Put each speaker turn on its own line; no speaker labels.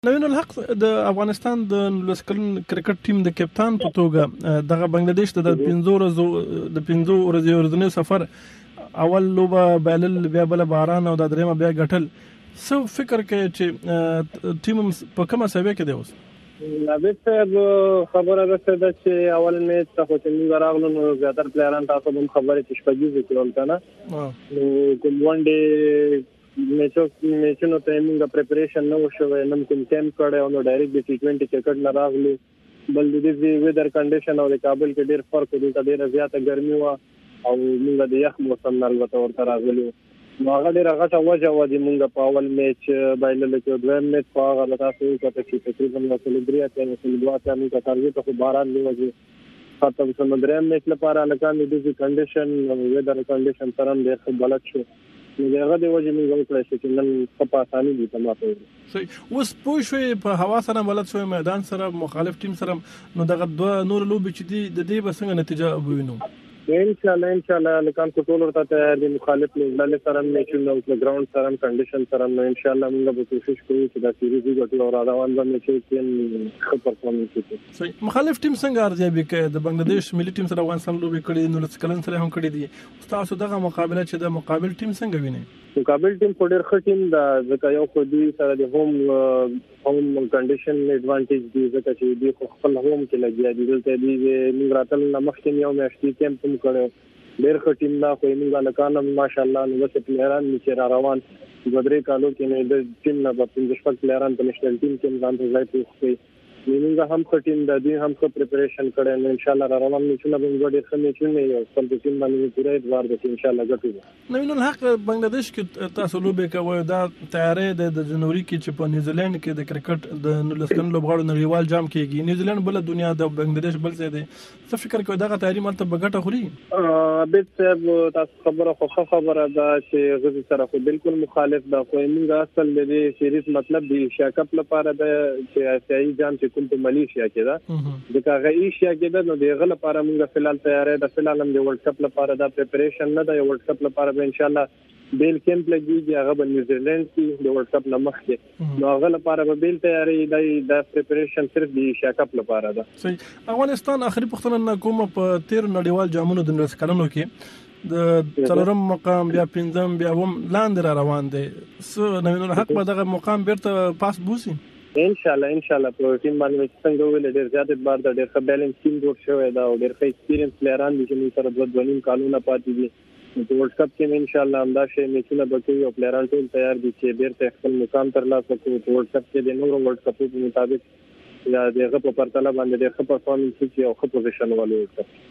نوین الحق د افغانستان د 19 کلن کرکټ ټیم د کپتان په توګه د بنگلاديش د 15 ورځې سفر اول لوبه بایلل بیا بل باران او د درېمه بیا غټل سو فکر کوي چې ټیم په کومه سوي کې دی اوس
نابې خبره ده چې اول میچ ته خو چې راغلو نو زیاتره پلیران تاسو هم خبره چې شپږیز کول کنه نو کوم ون ډے میچونو ته موږ پریپریشن نه وشوي نن کوم کیمپ کړه او ډایرکټ د ټي20 کرکټ نه راغلو بل د دې ویدر کنډیشن او د کابل کې ډېر فرق دی ډېر زیاته ګرمي و او موږ د یخ موسم نه ورته راغلو نو هغه ډېر غټه وجه و د موږ په اول میچ بایلل کې دویم میچ په هغه لاسو کې تقریبا وسلې دریا ته وسلې دوا ته موږ ټارګټ خو باران نیوځي خاطر څنګه دریم میچ لپاره لکان د دې کنډیشن ویدر کنډیشن سره ډېر بلد شو هغه د وجه موږ وکړای چې نن په اساني دي تماته
صحیح اوس پوه شوي په هوا سره بلد شوی میدان سره مخالف ټیم سره نو دغه دوه نور لوبې چې دي د دې بسنګ نتیجه ووینو
ان شاء الله لکان ټول ورته تیار دي مخالف لږ سره میچونه او ګراوند سره کنډیشن سره نو ان شاء الله موږ به کوشش کوو چې دا سیریز وګټو او راوان باندې چې ښه پرفورمنس وکړو
صحیح مخالف ټیم څنګه ارزیابي کوي د بنگلاديش ملي ټیم سره افغانستان لوبې کړې نو لسکلن سره هم کړې دي تاسو دغه مقابله چې د مقابل ټیم څنګه وینئ
مقابل ټیم په ډېر ښه ټیم دا ځکه یو خو دوی سره د هوم کنډیشن ایڈوانټیج دی ځکه چې دوی خپل هوم کې لګیا دي دلته دی موږ راتل مخکې یو میاشتې کیمپ هم کړو ډېر ښه ټیم دا خو موږ لکانم ماشاءالله نو چې پلیران چې روان بدرې کالو کې نه د ټیم نه په 15 پلیران په نېشنل ټیم کې ځان ځای پوښتې موږ هم ښه ټیم د دې هم ښه پریپریشن کړو ان شاء الله روان میچونه به موږ ډېر ښه میچونه یو خپل ټیم باندې پوره ادوار د ان شاء الله ګټو
نوین الحق بنگلاديش کې تاسو لوبې کوي دا تیاری د جنوري کې چې په نیوزیلند کې د کرکټ د 19 کلن لوبغاړو نړیوال جام کېږي نیوزیلند بل دنیا د بنگلاديش بل څه دی څه فکر کوي دا تیاری مالته بغټه خوري
عبد صاحب تاسو خبره ده چې غزي سره خو بالکل مخالف ده خو موږ اصل د سیریز مطلب دی ایشیا کپ لپاره د چې آسیایي جام چې کوم په ملیشیا کې ده د هغه ایشیا کې ده نو د غل لپاره موږ فلال تیارې د فلال هم د ورلد کپ لپاره د پریپریشن نه ده ورلد کپ لپاره به ان شاء الله بیل کیمپ لګیږي هغه په نیوزیلند کې د ورلد کپ لمخ کې نو هغه لپاره به بیل تیارې د پریپریشن صرف د ایشیا کپ لپاره ده
صحیح افغانستان اخري پختنه کومه په 13 نړیوال جامونو د 19 کلنو کې د څلورم مقام بیا پنځم بیا هم لاندې روان دي سو نوین الحق به دغه مقام بیرته پاس بوسي
ان شاء الله پروتین باندې څنګه ویل ډیر زیات بار د ډیر ښه بیلنس ټیم جوړ شوی دا او ډیر ښه ایکسپیرینس پلیران دي چې موږ سره د ځوانین کالونه پاتې دي په ورلد کپ کې ان شاء الله همدا شی میچونه بکوي او پلیران ټول تیار دي چې بیرته خپل مقام ترلاسه کړي په ورلد کپ کې د نورو ورلد کپ په مطابق یا دغه په پرتله باندې د ښه پرفورمنس او ښه پوزیشن ولري